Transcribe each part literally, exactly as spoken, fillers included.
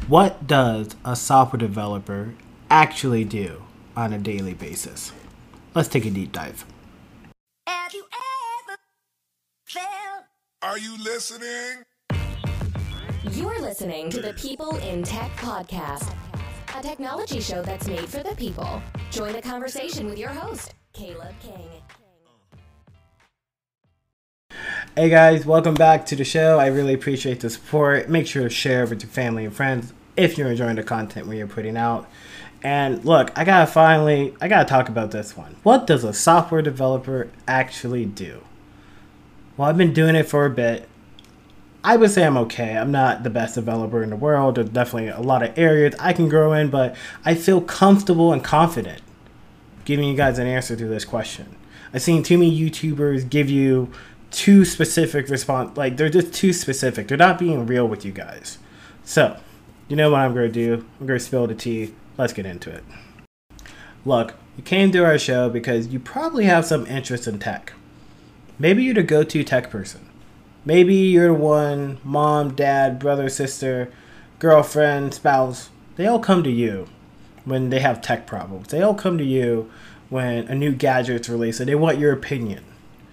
What does a software developer actually do on a daily basis? Let's take a deep dive. Have you ever felt? Are you listening? You're listening to the People in Tech Podcast, a technology show that's made for the people. Join the conversation with your host, Caleb King. Hey guys, welcome back to the show. I really appreciate the support. Make sure to share with your family and friends if you're enjoying the content we're putting out. And look, I gotta finally, I gotta talk about this one. What does a software developer actually do? Well, I've been doing it for a bit. I would say I'm okay. I'm not the best developer in the world. There's definitely a lot of areas I can grow in, but I feel comfortable and confident giving you guys an answer to this question. I've seen too many YouTubers give you too specific response. Like, they're just too specific. They're not being real with you guys. So, you know what I'm going to do? I'm going to spill the tea. Let's get into it. Look, you came to our show because you probably have some interest in tech. Maybe you're the go-to tech person. Maybe you're the one, mom, dad, brother, sister, girlfriend, spouse. They all come to you when they have tech problems. They all come to you when a new gadget's released and they want your opinion.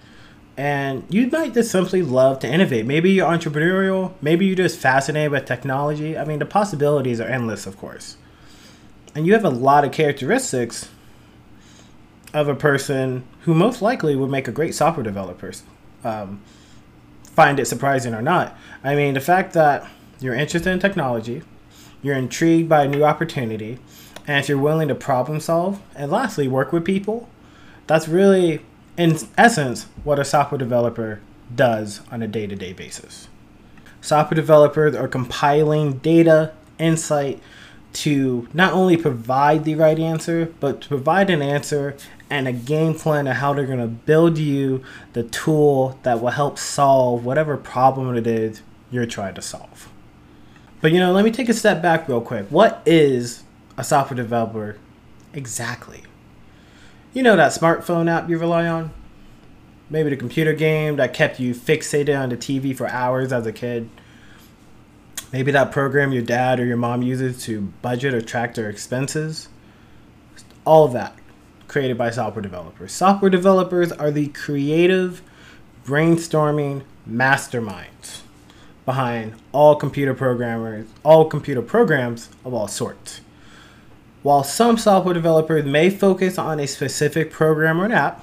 And you might just simply love to innovate. Maybe you're entrepreneurial. Maybe you're just fascinated with technology. I mean, the possibilities are endless, of course. And you have a lot of characteristics of a person who most likely would make a great software developer. Um, find it surprising or not. I mean, the fact that you're interested in technology, you're intrigued by a new opportunity, and if you're willing to problem solve, and lastly, work with people, that's really, in essence, what a software developer does on a day-to-day basis. Software developers are compiling data, insight, to not only provide the right answer, but to provide an answer and a game plan of how they're going to build you the tool that will help solve whatever problem it is you're trying to solve. But, you know, let me take a step back real quick. What is a software developer exactly? You know that smartphone app you rely on? Maybe the computer game that kept you fixated on the T V for hours as a kid? Maybe that program your dad or your mom uses to budget or track their expenses? All of that created by software developers. Software developers are the creative, brainstorming masterminds behind all computer programmers, all computer programs of all sorts. While some software developers may focus on a specific program or an app,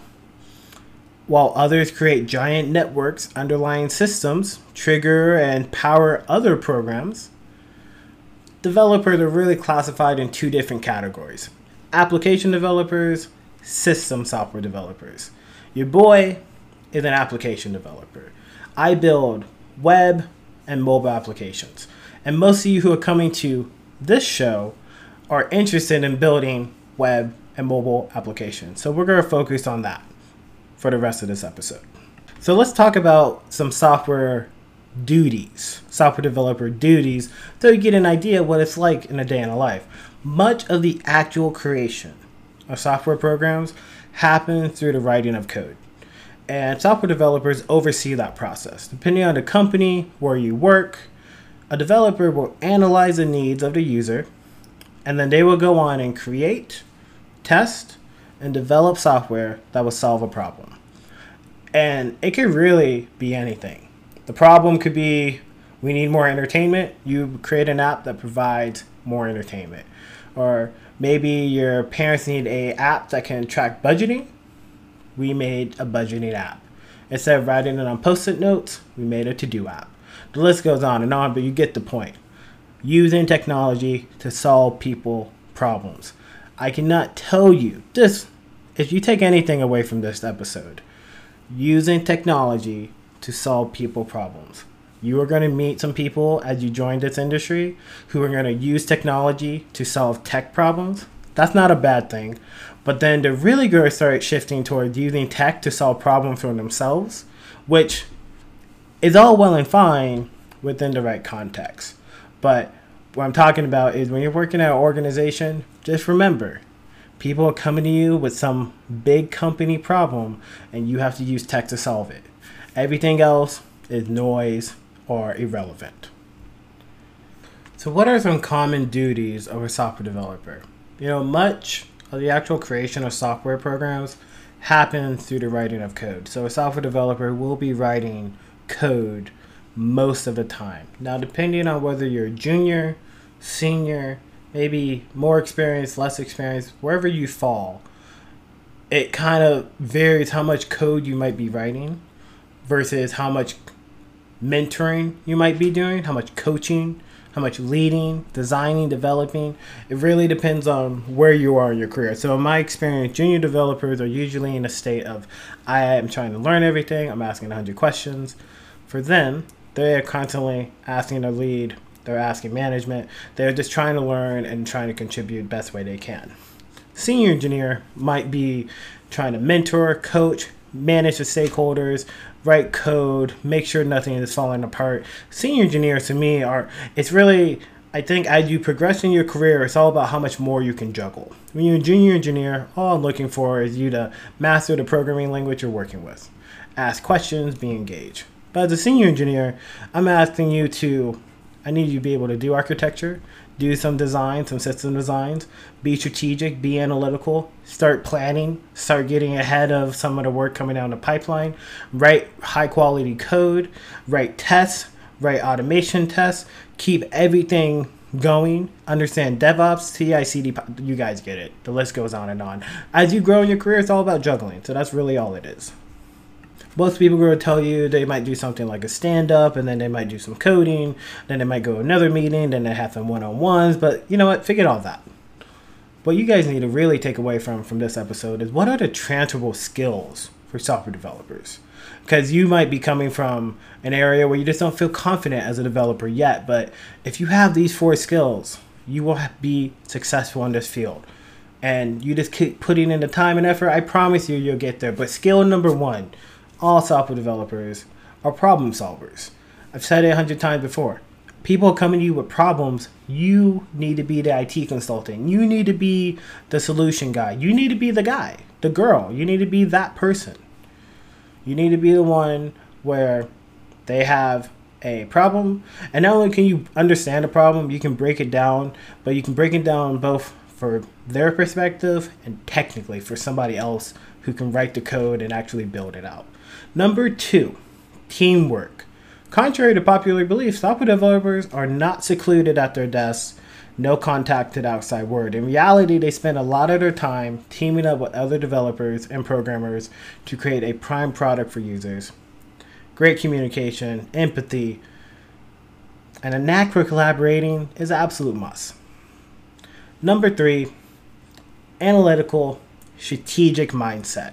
while others create giant networks underlying systems, trigger and power other programs, developers are really classified in two different categories: application developers, system software developers. Your boy is an application developer. I build web and mobile applications. And most of you who are coming to this show are interested in building web and mobile applications. So we're going to focus on that for the rest of this episode. So let's talk about some software duties, software developer duties, so you get an idea what it's like in a day in a life. Much of the actual creation of software programs happens through the writing of code. And software developers oversee that process. Depending on the company where you work, a developer will analyze the needs of the user, and then they will go on and create, test, and develop software that will solve a problem. And it could really be anything. The problem could be, we need more entertainment. You create an app that provides more entertainment. Or maybe your parents need an app that can track budgeting. We made a budgeting app. Instead of writing it on post-it notes, we made a to-do app. The list goes on and on, but you get the point. Using technology to solve people problems. I cannot tell you this, if you take anything away from this episode, using technology to solve people problems. You are going to meet some people as you join this industry who are going to use technology to solve tech problems. That's not a bad thing. But then they're really going to start shifting towards using tech to solve problems for themselves, which is all well and fine within the right context. But what I'm talking about is when you're working at an organization, just remember, people are coming to you with some big company problem and you have to use tech to solve it. Everything else is noise or irrelevant. So what are some common duties of a software developer? You know, much of the actual creation of software programs happens through the writing of code. So a software developer will be writing code most of the time. Now, depending on whether you're junior, senior, maybe more experienced, less experienced, wherever you fall, it kind of varies how much code you might be writing versus how much mentoring you might be doing, how much coaching, how much leading, designing, developing. It really depends on where you are in your career. So in my experience, junior developers are usually in a state of, I am trying to learn everything, I'm asking one hundred questions. For them, they're constantly asking to lead, they're asking management, they're just trying to learn and trying to contribute best way they can. Senior engineer might be trying to mentor, coach, manage the stakeholders, write code, make sure nothing is falling apart. Senior engineers to me are, it's really, I think as you progress in your career, it's all about how much more you can juggle. When you're a junior engineer, all I'm looking for is you to master the programming language you're working with. Ask questions, be engaged. But as a senior engineer, I'm asking you to, I need you to be able to do architecture, do some design, some system designs, be strategic, be analytical, start planning, start getting ahead of some of the work coming down the pipeline, write high quality code, write tests, write automation tests, keep everything going, understand DevOps, C I C D, you guys get it. The list goes on and on. As you grow in your career, it's all about juggling. So that's really all it is. Most people are going to tell you they might do something like a stand-up, and then they might do some coding, then they might go to another meeting, then they have some one-on-ones, but you know what? Forget all that. What you guys need to really take away from, from this episode is what are the transferable skills for software developers? Because you might be coming from an area where you just don't feel confident as a developer yet, but if you have these four skills, you will be successful in this field. And you just keep putting in the time and effort, I promise you, you'll get there. But skill number one, all software developers are problem solvers. I've said it a hundred times before. People coming to you with problems, you need to be the I T consultant. You need to be the solution guy. You need to be the guy, the girl. You need to be that person. You need to be the one where they have a problem. And not only can you understand the problem, you can break it down, but you can break it down both for their perspective and technically for somebody else who can write the code and actually build it out. Number two, teamwork. Contrary to popular belief, software developers are not secluded at their desks, no contact to the outside world. In reality, they spend a lot of their time teaming up with other developers and programmers to create a prime product for users. Great communication, empathy, and a knack for collaborating is an absolute must. Number three, analytical, strategic mindset.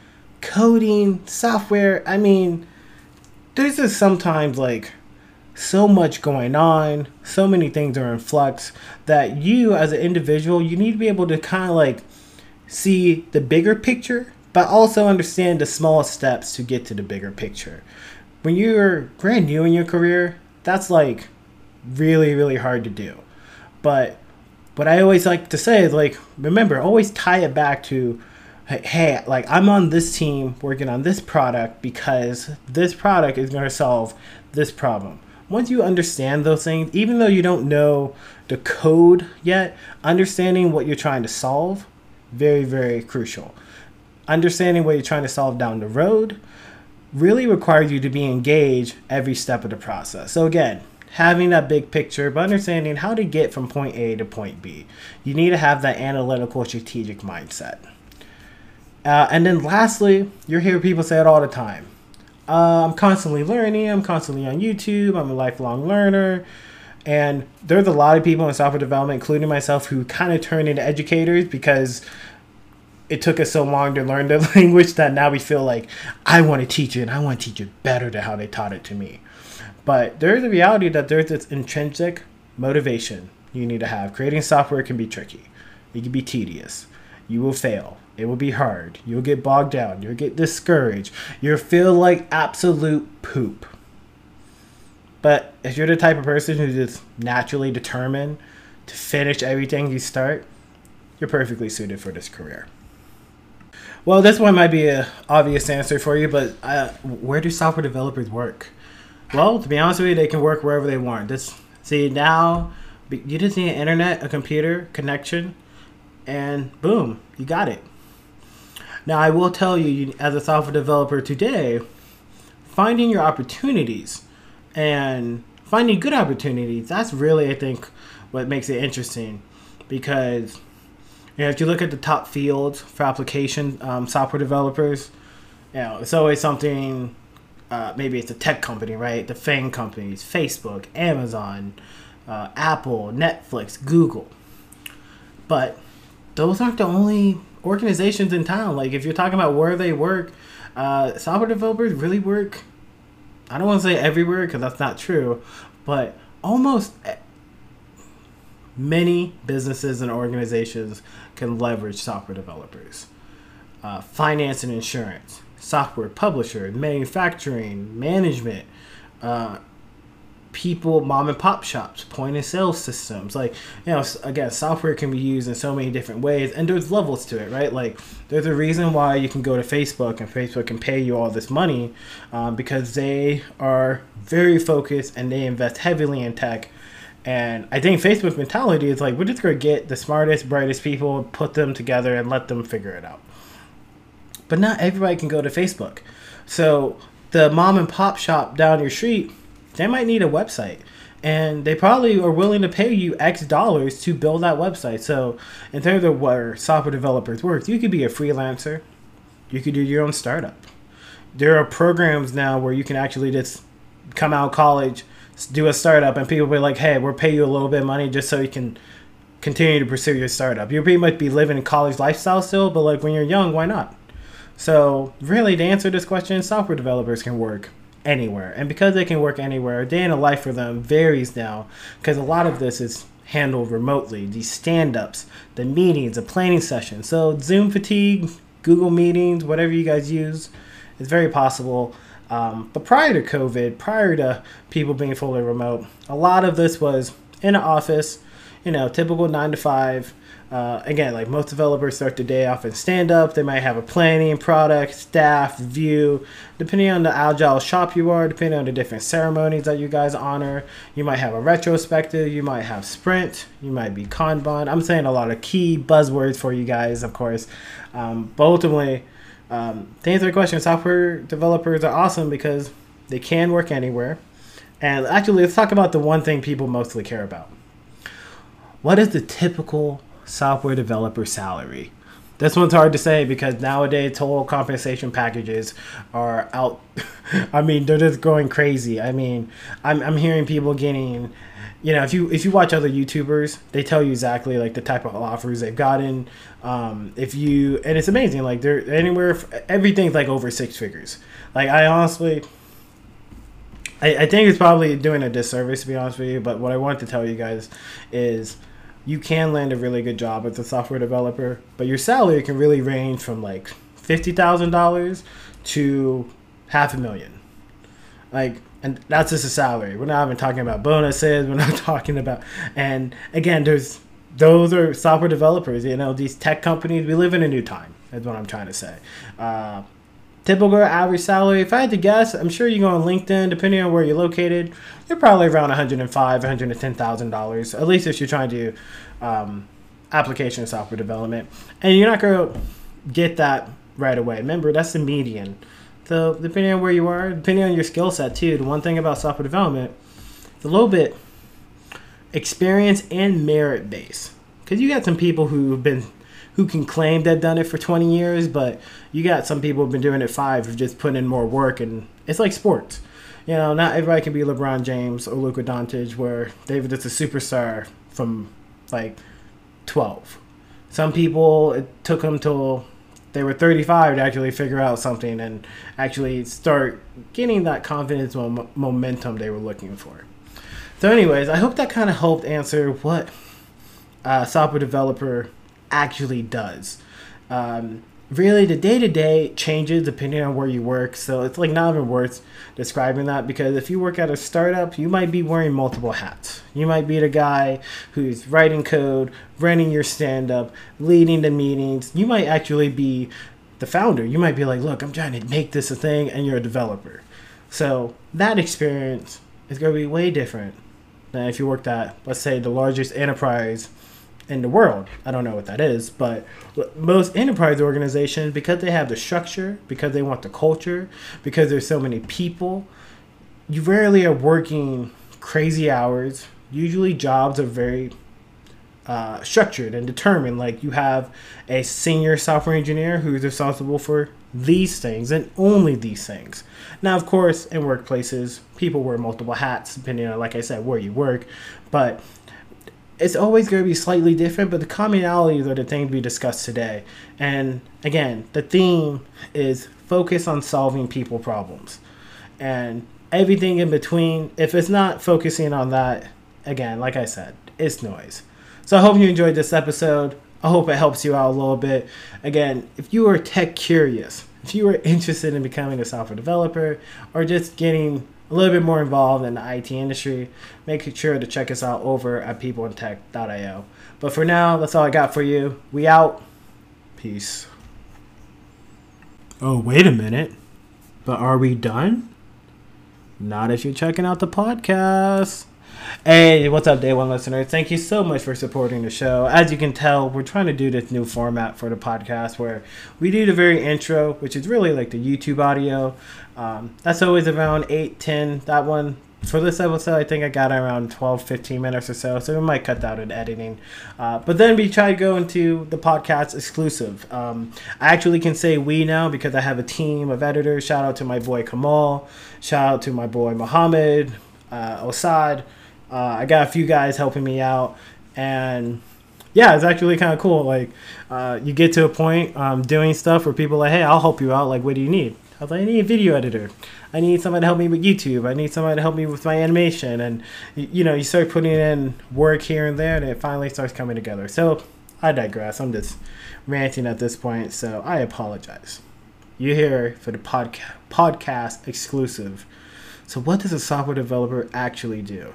Coding, software, I mean, there's just sometimes like so much going on, so many things are in flux that you as an individual, you need to be able to kind of like see the bigger picture, but also understand the small steps to get to the bigger picture. When you're brand new in your career, that's like really, really hard to do. But what I always like to say is like, remember, always tie it back to, hey, like I'm on this team working on this product because this product is going to solve this problem. Once you understand those things, even though you don't know the code yet, understanding what you're trying to solve, very, very crucial. Understanding what you're trying to solve down the road really requires you to be engaged every step of the process. So again, having that big picture, but understanding how to get from point A to point B. You need to have that analytical, strategic mindset. Uh, and then lastly, you hear people say it all the time. Uh, I'm constantly learning. I'm constantly on YouTube. I'm a lifelong learner. And there's a lot of people in software development, including myself, who kind of turn into educators because it took us so long to learn the language that now we feel like I want to teach it and I want to teach it better than how they taught it to me. But there's a reality that there's this intrinsic motivation you need to have. Creating software can be tricky. It can be tedious. You will fail. It will be hard. You'll get bogged down. You'll get discouraged. You'll feel like absolute poop. But if you're the type of person who's just naturally determined to finish everything you start, you're perfectly suited for this career. Well, this one might be an obvious answer for you, but uh, where do software developers work? Well, to be honest with you, they can work wherever they want. This, see, now But you just need an internet, a computer connection, and boom, you got it. Now, I will tell you, you as a software developer today, finding your opportunities and finding good opportunities, that's really, I think, what makes it interesting. Because, you know, if you look at the top fields for application um, software developers, you know, it's always something, uh, maybe it's a tech company, right? The FANG companies, Facebook, Amazon, uh, Apple, Netflix, Google. But those aren't the only organizations in town. Like, if you're talking about where they work, uh, software developers really work, I don't want to say everywhere because that's not true, but almost many businesses and organizations can leverage software developers. Uh, finance and insurance, software publisher, manufacturing, management, uh, people, mom and pop shops, point of sale systems. Like, you know, again, software can be used in so many different ways, and there's levels to it, right? Like, there's a reason why you can go to Facebook and Facebook can pay you all this money, um, because they are very focused and they invest heavily in tech. And I think Facebook's mentality is like, we're just going to get the smartest, brightest people, put them together and let them figure it out. But not everybody can go to Facebook. So the mom and pop shop down your street, they might need a website, and they probably are willing to pay you X dollars to build that website. So in terms of where software developers work, you could be a freelancer. You could do your own startup. There are programs now where you can actually just come out of college, do a startup, and people will be like, hey, we'll pay you a little bit of money just so you can continue to pursue your startup. You'll pretty much be living a college lifestyle still, but like when you're young, why not? So really, to answer this question, software developers can work anywhere. And because they can work anywhere, day in the life for them varies now, because a lot of this is handled remotely. These stand-ups, the meetings, the planning sessions. So Zoom fatigue, Google Meetings, whatever you guys use, is very possible. Um, but prior to COVID, prior to people being fully remote, a lot of this was in an office, you know, typical nine to five. Uh, again, like most developers start the day off in stand-up. They might have a planning, product, staff, review. Depending on the agile shop you are, depending on the different ceremonies that you guys honor, you might have a retrospective, you might have sprint, you might be Kanban. I'm saying a lot of key buzzwords for you guys, of course. Um, but ultimately, um, to answer the question, software developers are awesome because they can work anywhere. And actually, let's talk about the one thing people mostly care about. What is the typical software developer salary? This one's hard to say because nowadays total compensation packages are out. I mean, they're just going crazy. I mean, I'm I'm hearing people getting, you know, if you if you watch other YouTubers, they tell you exactly like the type of offers they've gotten. Um, if you and it's amazing. Like they're anywhere, everything's like over six figures. Like I honestly. I, I think it's probably doing a disservice to be honest with you. But what I want to tell you guys is, you can land a really good job as a software developer, but your salary can really range from like fifty thousand dollars to half a million. Like, and that's just a salary. We're not even talking about bonuses. We're not talking about, and again, there's, those are software developers, you know, these tech companies. We live in a new time. That's what I'm trying to say. Uh, typical average salary, if I had to guess, I'm sure you go on LinkedIn, depending on where you're located, you're probably around one hundred five thousand dollars, one hundred ten thousand dollars, at least if you're trying to do um, application software development. And you're not going to get that right away. Remember, that's the median. So depending on where you are, depending on your skill set too, the one thing about software development, it's a little bit experience and merit based. Because you got some people who've been who can claim they've done it for twenty years, but you got some people who've been doing it five who've just put in more work. And it's like sports. You know, not everybody can be LeBron James or Luka Doncic, where they're just a superstar from like twelve. Some people, it took them till they were thirty-five to actually figure out something and actually start getting that confidence mom- momentum they were looking for. So anyways, I hope that kind of helped answer what a software developer actually does. Um, really, the day-to-day changes depending on where you work, so it's like not even worth describing that, because if you work at a startup, you might be wearing multiple hats. You might be the guy who's writing code, running your stand-up, leading the meetings. You might actually be the founder. You might be like, look, I'm trying to make this a thing, and you're a developer. So that experience is going to be way different than if you worked at, let's say, the largest enterprise in the world. I don't know what that is, but most enterprise organizations, because they have the structure, because they want the culture, because there's so many people, you rarely are working crazy hours. Usually jobs are very uh, structured and determined. Like, you have a senior software engineer who's responsible for these things and only these things. Now, of course, in workplaces, people wear multiple hats depending on, like I said, where you work, but it's always going to be slightly different. But the commonalities are the things we discussed today. And again, the theme is focus on solving people problems. And everything in between, if it's not focusing on that, again, like I said, it's noise. So I hope you enjoyed this episode. I hope it helps you out a little bit. Again, if you are tech curious, if you are interested in becoming a software developer or just getting a little bit more involved in the I T industry, make sure to check us out over at people in tech dot io. But for now, that's all I got for you. We out. Peace. Oh, wait a minute. But are we done? Not if you're checking out the podcast. Hey, what's up, Day One listeners? Thank you so much for supporting the show. As you can tell, we're trying to do this new format for the podcast where we do the very intro, which is really like the YouTube audio. Um, that's always around eight, ten. That one, for this episode, I think I got around twelve, fifteen minutes or so, so we might cut that in editing. Uh, but then we try to go into the podcast exclusive. Um, I actually can say we now because I have a team of editors. Shout out to my boy Kamal. Shout out to my boy Mohammed, uh, Osad. Uh, I got a few guys helping me out, and yeah, it's actually kind of cool. Like, uh, you get to a point um, doing stuff where people are like, hey, I'll help you out. Like, what do you need? I was like, I need a video editor. I need somebody to help me with YouTube. I need somebody to help me with my animation. And, you, you know, you start putting in work here and there, and it finally starts coming together. So I digress. I'm just ranting at this point, so I apologize. You're here for the podca- podcast exclusive. So what does a software developer actually do?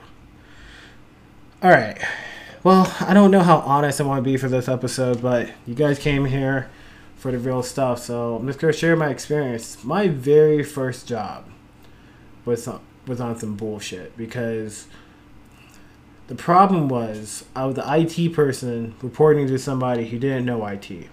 All right. Well, I don't know how honest I want to be for this episode, but you guys came here for the real stuff, so I'm just going to share my experience. My very first job was on, was on some bullshit because the problem was I was the I T person reporting to somebody who didn't know I T.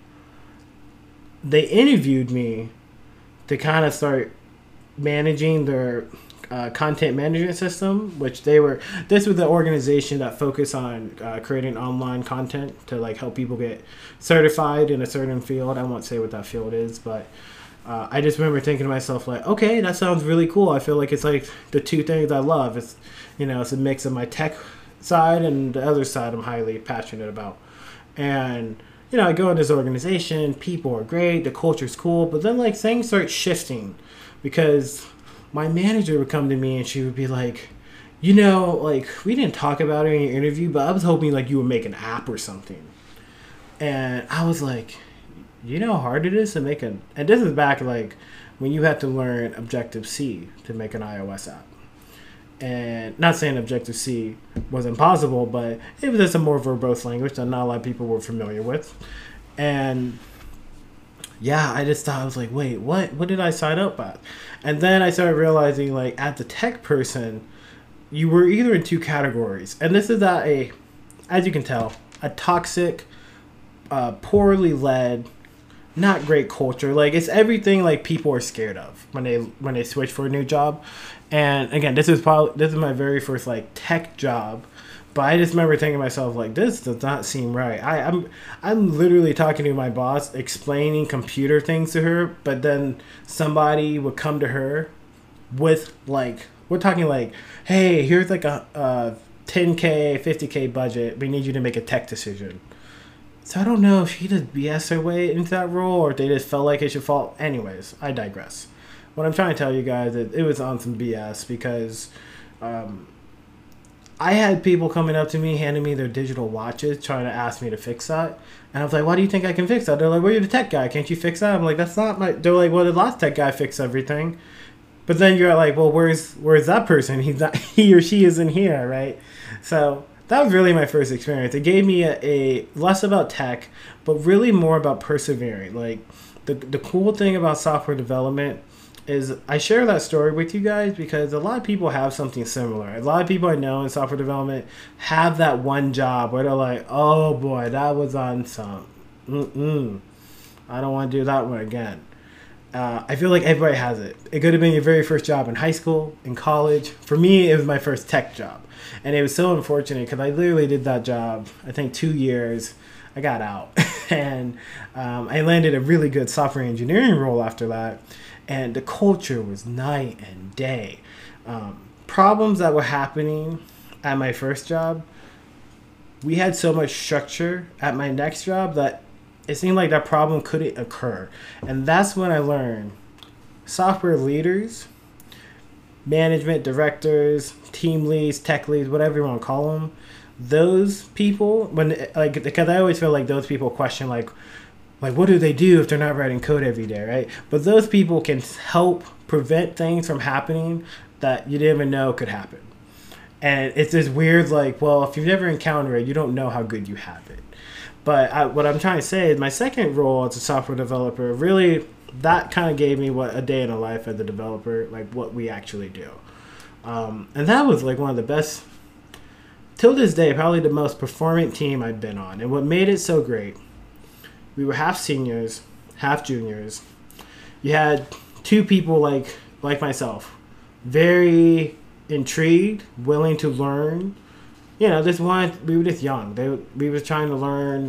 They interviewed me to kind of start managing their Uh, content management system, which they were, this was the organization that focused on uh, creating online content to like help people get certified in a certain field. I won't say what that field is, but uh, I just remember thinking to myself like, okay, that sounds really cool. I feel like it's like the two things I love. It's, you know, it's a mix of my tech side and the other side I'm highly passionate about. And, you know, I go in this organization, people are great, the culture's cool, but then like things start shifting because my manager would come to me and she would be like, you know, like, we didn't talk about it in your interview, but I was hoping like you would make an app or something. And I was like, you know how hard it is to make an, and this is back like when you had to learn Objective-C to make an iOS app. And not saying Objective-C was impossible, but it was just a more verbose language that not a lot of people were familiar with. And yeah, I just thought, I was like, wait, what? What did I sign up at? And then I started realizing, like, at the tech person, you were either in two categories. And this is at a, as you can tell, a toxic, uh, poorly led, not great culture. Like, it's everything, like, people are scared of when they when they switch for a new job. And, again, this is probably, this is my very first, like, tech job. But I just remember thinking to myself, like, this does not seem right. I, I'm I'm literally talking to my boss, explaining computer things to her, but then somebody would come to her with, like, we're talking like, hey, here's like a, a ten K, fifty K budget. We need you to make a tech decision. So I don't know if she just B S her way into that role or if they just felt like it should fall. Anyways, I digress. What I'm trying to tell you guys is it was on some B S because um, I had people coming up to me, handing me their digital watches, trying to ask me to fix that. And I was like, why do you think I can fix that? They're like, well, you're the tech guy. Can't you fix that? I'm like, that's not my... They're like, well, the last tech guy fixed everything. But then you're like, well, where's where's that person? He's not... He or she isn't here, right? So that was really my first experience. It gave me a, a less about tech, but really more about persevering. Like, the the cool thing about software development is I share that story with you guys because a lot of people have something similar. A lot of people I know in software development have that one job where they're like, oh boy, that was on some, mm-mm, I don't want to do that one again. Uh, I feel like everybody has it. It could have been your very first job in high school, in college. For me, it was my first tech job. And it was so unfortunate because I literally did that job, I think, two years. I got out. and um, I landed a really good software engineering role after that. And the culture was night and day. Um, problems that were happening at my first job, we had so much structure at my next job that it seemed like that problem couldn't occur. And that's when I learned software leaders, management directors, team leads, tech leads, whatever you want to call them, those people, when like, because I always feel like those people question like, like what do they do if they're not writing code every day, right? But those people can help prevent things from happening that you didn't even know could happen. And it's this weird like, well, if you've never encountered it, you don't know how good you have it. But I, what I'm trying to say is my second role as a software developer, really, that kind of gave me what a day in a life as a developer, like what we actually do. Um, and that was like one of the best, till this day, probably the most performant team I've been on. And what made it so great, we were half seniors, half juniors. You had two people like like myself, very intrigued, willing to learn. You know, this one, we were just young. They we were trying to learn,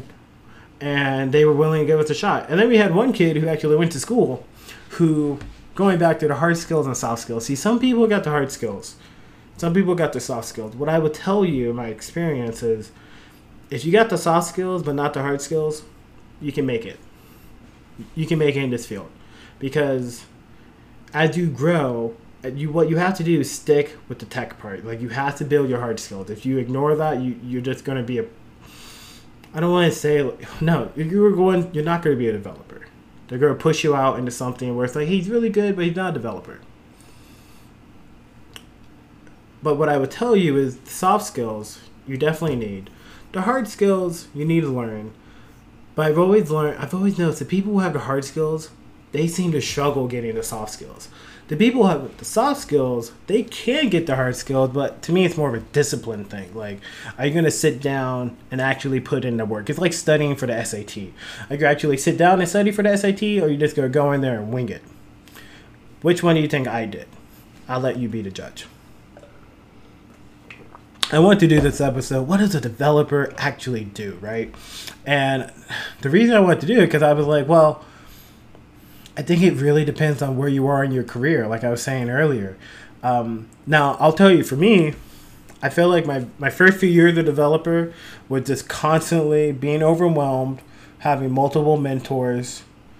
and they were willing to give us a shot. And then we had one kid who actually went to school, who, going back to the hard skills and soft skills. See, some people got the hard skills. Some people got the soft skills. What I would tell you, my experience is, if you got the soft skills but not the hard skills, you can make it. You can make it in this field. Because as you grow, you what you have to do is stick with the tech part. Like, you have to build your hard skills. If you ignore that, you, you're just going to be a... I don't want to say... No, you're going. You're not going to be a developer. They're going to push you out into something where it's like, he's really good, but he's not a developer. But what I would tell you is the soft skills you definitely need. The hard skills you need to learn. But I've always learned, I've always noticed that people who have the hard skills, they seem to struggle getting the soft skills. The people who have the soft skills, they can get the hard skills, but to me it's more of a discipline thing. Like, are you going to sit down and actually put in the work? It's like studying for the S A T. Are you actually sit down and study for the S A T, or are you just going to go in there and wing it? Which one do you think I did? I'll let you be the judge. I want to do this episode, what does a developer actually do, right? And the reason I wanted to do it, because I was like, well, I think it really depends on where you are in your career, like I was saying earlier. Um, now, I'll tell you, for me, I feel like my, my first few years as a developer was just constantly being overwhelmed, having multiple mentors.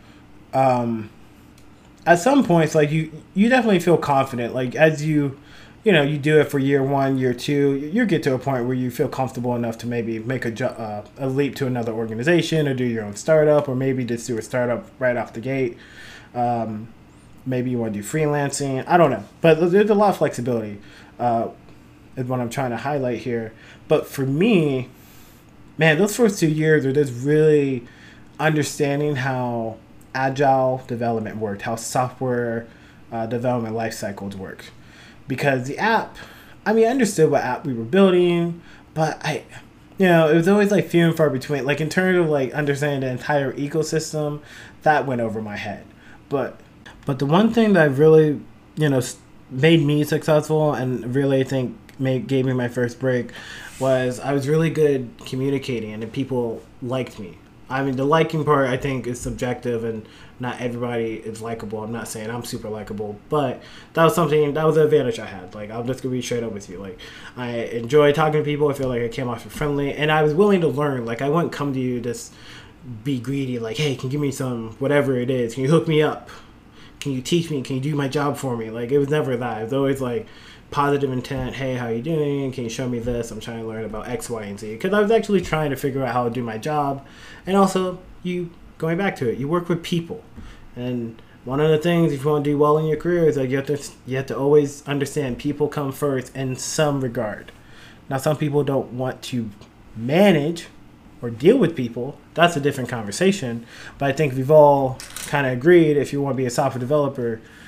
Um, at some points, like you, you definitely feel confident, like as you... You know, you do it for year one, year two, you get to a point where you feel comfortable enough to maybe make a, ju- uh, a leap to another organization or do your own startup, or maybe just do a startup right off the gate. Um, maybe you want to do freelancing. I don't know. But there's a lot of flexibility uh, is what I'm trying to highlight here. But for me, man, those first two years are just really understanding how agile development worked, how software uh, development life cycles work. Because the app, I mean, I understood what app we were building, but I, you know, it was always like few and far between. Like in terms of like understanding the entire ecosystem, that went over my head. But, but the one thing that really, you know, made me successful and really I think made, gave me my first break was I was really good communicating and the people liked me. I mean, the liking part I think is subjective and not everybody is likable. I'm not saying I'm super likable, but that was something, that was an advantage I had. Like, I'm just going to be straight up with you. Like, I enjoy talking to people. I feel like I came off friendly, and I was willing to learn. Like, I wouldn't come to you just be greedy, like, hey, can you give me some, whatever it is? Can you hook me up? Can you teach me? Can you do my job for me? Like, it was never that. It was always like, positive intent. Hey, how you doing? Can you show me this? I'm trying to learn about X, Y, and Z. Because I was actually trying to figure out how to do my job. And also, you going back to it, you work with people. And one of the things, if you want to do well in your career, is like you have to you have to always understand people come first in some regard. Now, some people don't want to manage or deal with people. That's a different conversation. But I think we've all kind of agreed, if you want to be a software developer,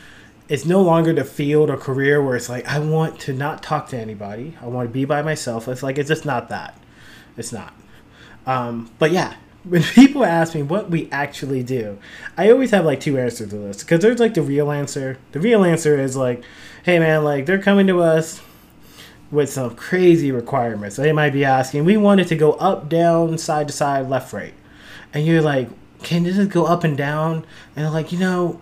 it's no longer the field or career where it's like, I want to not talk to anybody. I want to be by myself. It's like, it's just not that. It's not. Um, but yeah, when people ask me what we actually do, I always have like two answers to this. Because there's like the real answer. The real answer is like, hey man, like they're coming to us with some crazy requirements. They might be asking, we want it to go up, down, side to side, left, right. And you're like, can it just go up and down? And they're like, you know,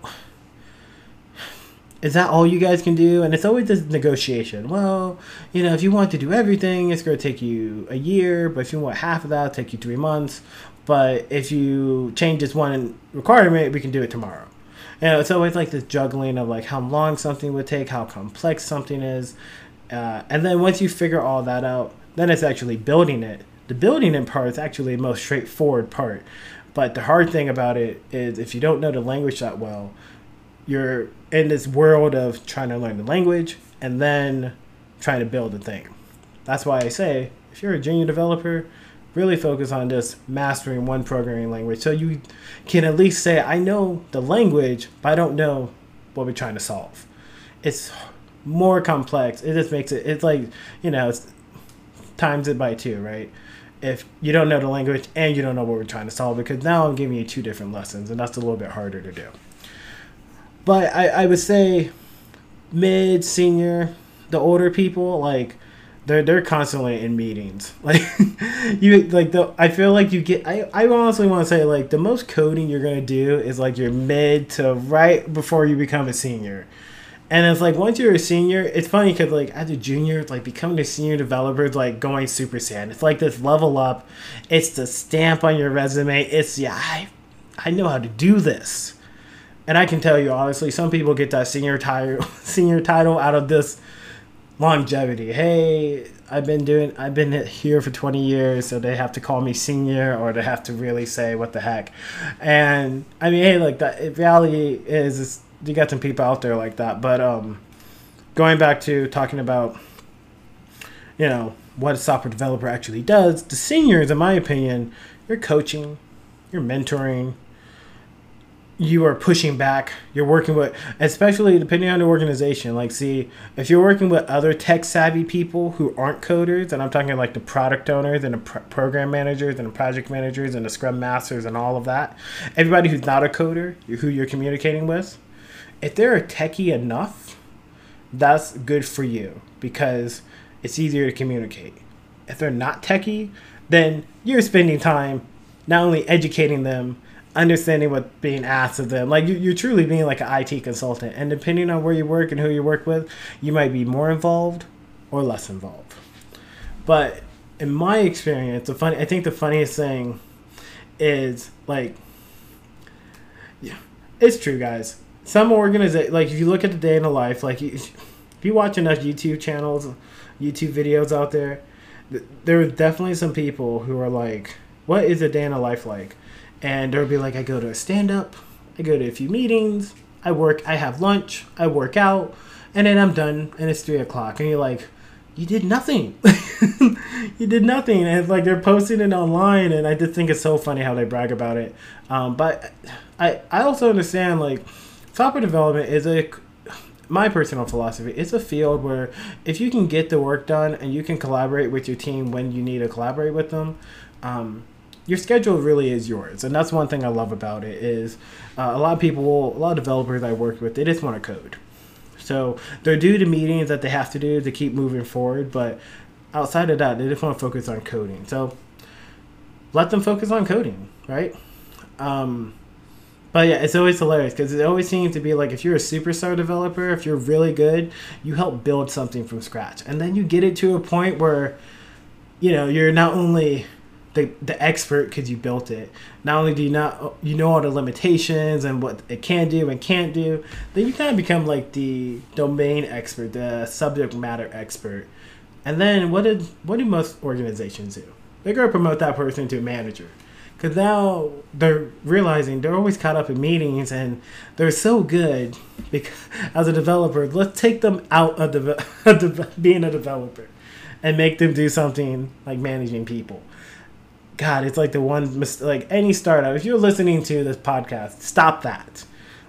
is that all you guys can do? And it's always this negotiation. Well, you know, if you want to do everything, it's going to take you a year. But if you want half of that, it'll take you three months. But if you change this one requirement, we can do it tomorrow. You know, it's always like this juggling of like how long something would take, how complex something is. Uh, and then once you figure all that out, then it's actually building it. The building it part is actually the most straightforward part. But the hard thing about it is if you don't know the language that well, you're in this world of trying to learn the language and then trying to build the thing. That's why I say, if you're a junior developer, really focus on just mastering one programming language so you can at least say, I know the language, but I don't know what we're trying to solve. It's more complex. It just makes it, it's like, you know, it's times it by two, right? If you don't know the language and you don't know what we're trying to solve, because now I'm giving you two different lessons, and that's a little bit harder to do. But I, I would say mid, senior, the older people, like they're they're constantly in meetings. Like you like the I feel like you get I, I honestly want to say like the most coding you're gonna do is like your mid to right before you become a senior. And it's like once you're a senior, it's funny because like as a junior, like becoming a senior developer is like going Super Saiyan. It's like this level up. It's the stamp on your resume. It's yeah, I I know how to do this. And I can tell you honestly, some people get that senior title senior title out of this longevity. Hey, I've been doing I've been here for twenty years, so they have to call me senior, or they have to really say what the heck. And I mean, hey, like that reality is, is you got some people out there like that. But um, going back to talking about, you know, what a software developer actually does, the seniors, in my opinion, you're coaching, you're mentoring, you are pushing back, you're working with, especially depending on the organization. Like, see, if you're working with other tech savvy people who aren't coders, and I'm talking like the product owners and the pr- program managers and the project managers and the scrum masters and all of that, everybody who's not a coder, who you're communicating with, if they're techie enough, that's good for you because it's easier to communicate. If they're not techie, then you're spending time not only educating them, understanding what's being asked of them. Like, you're truly being like an I T consultant. And depending on where you work and who you work with, you might be more involved or less involved. But in my experience, the funny, I think the funniest thing is, like, yeah, it's true, guys. Some organizations, like, if you look at the day in the life, like, if you watch enough YouTube channels, YouTube videos out there, there are definitely some people who are like, what is a day in the life like? And they'll be like, I go to a stand-up, I go to a few meetings, I work, I have lunch, I work out, and then I'm done, and it's three o'clock. And you're like, you did nothing. You did nothing. And it's like they're posting it online, and I just think it's so funny how they brag about it. Um, but I, I also understand, like, software development is a, my personal philosophy, it's a field where if you can get the work done and you can collaborate with your team when you need to collaborate with them, um, your schedule really is yours. And that's one thing I love about it is uh, a lot of people, a lot of developers I work with, they just want to code. So they're due to meetings that they have to do to keep moving forward. But outside of that, they just want to focus on coding. So let them focus on coding, right? Um, but yeah, it's always hilarious because it always seems to be like if you're a superstar developer, if you're really good, you help build something from scratch. And then you get it to a point where, you know, you're not only the the expert because you built it. Not only do you not you know all the limitations and what it can do and can't do, then you kind of become like the domain expert, the subject matter expert. And then what did what do most organizations do? They're gonna promote that person to a manager. Because now they're realizing they're always caught up in meetings and they're so good because as a developer, let's take them out of, de- of de- being a developer and make them do something like managing people. God, it's like the one, mis- like any startup, if you're listening to this podcast, stop that.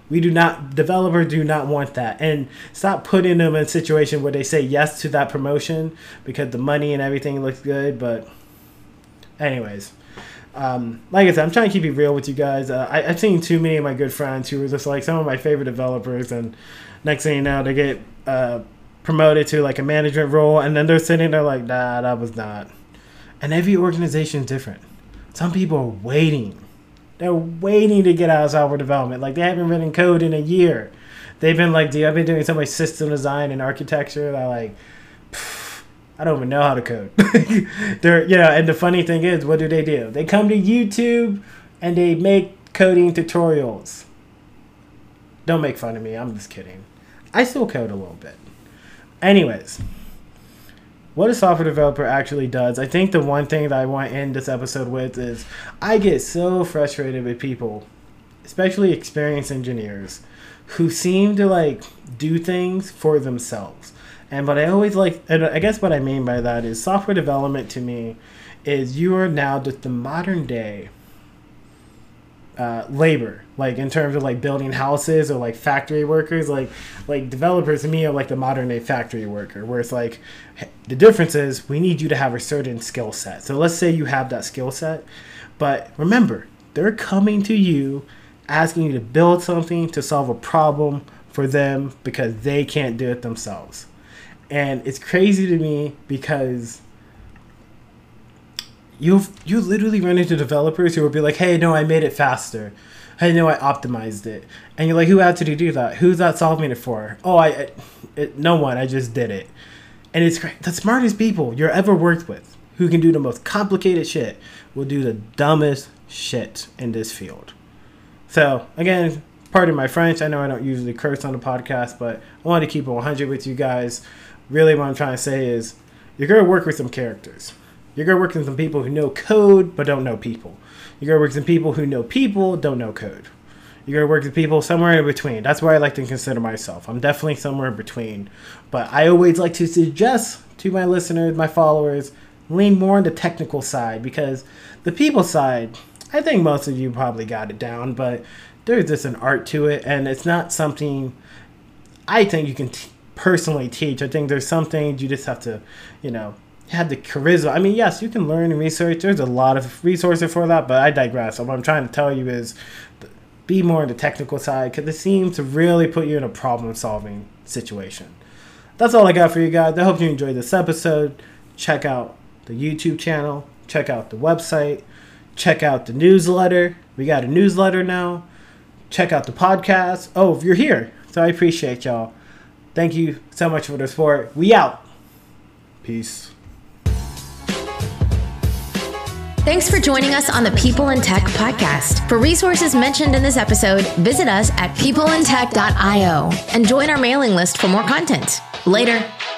We do not, developers do not want that. And stop putting them in a situation where they say yes to that promotion because the money and everything looks good. But anyways, um, like I said, I'm trying to keep it real with you guys. Uh, I, I've seen too many of my good friends who were just like some of my favorite developers. And next thing you know, they get uh, promoted to like a management role. And then they're sitting there like, nah, that was not. And every organization is different. Some people are waiting. They're waiting to get out of software development. Like, they haven't written code in a year. They've been like, dude, I've been doing so much system design and architecture that, like, pff, I don't even know how to code. They're, you know, and the funny thing is, what do they do? They come to YouTube and they make coding tutorials. Don't make fun of me. I'm just kidding. I still code a little bit. Anyways, what a software developer actually does, I think the one thing that I want to end this episode with is I get so frustrated with people, especially experienced engineers, who seem to like do things for themselves. And but I always like, and I guess what I mean by that is software development to me is you are now just the modern day uh, labor, like in terms of like building houses or like factory workers, like like developers to me are like the modern day factory worker, where it's like the difference is we need you to have a certain skill set. So let's say you have that skill set, but remember, they're coming to you asking you to build something to solve a problem for them because they can't do it themselves. And it's crazy to me because You've you literally run into developers who will be like, hey, no, I made it faster. Hey, no, I optimized it. And you're like, who had to do that? Who's that solving it for? Oh, I, I it, no one. I just did it. And it's great. The smartest people you're ever worked with who can do the most complicated shit will do the dumbest shit in this field. So, again, pardon my French. I know I don't usually curse on the podcast, but I wanted to keep it one hundred with you guys. Really, what I'm trying to say is you're going to work with some characters. You're going to work with some people who know code but don't know people. You're going to work with some people who know people, don't know code. You're going to work with people somewhere in between. That's where I like to consider myself. I'm definitely somewhere in between. But I always like to suggest to my listeners, my followers, lean more on the technical side, because the people side, I think most of you probably got it down, but there's just an art to it, and it's not something I think you can t- personally teach. I think there's some things you just have to, you know, had the charisma. I mean, yes, you can learn and research. There's a lot of resources for that, but I digress. So what I'm trying to tell you is be more on the technical side, because it seems to really put you in a problem-solving situation. That's all I got for you guys. I hope you enjoyed this episode. Check out the YouTube channel. Check out the website. Check out the newsletter. We got a newsletter now. Check out the podcast. Oh, if you're here. So I appreciate y'all. Thank you so much for the support. We out. Peace. Thanks for joining us on the People in Tech podcast. For resources mentioned in this episode, visit us at people in tech dot io and join our mailing list for more content. Later.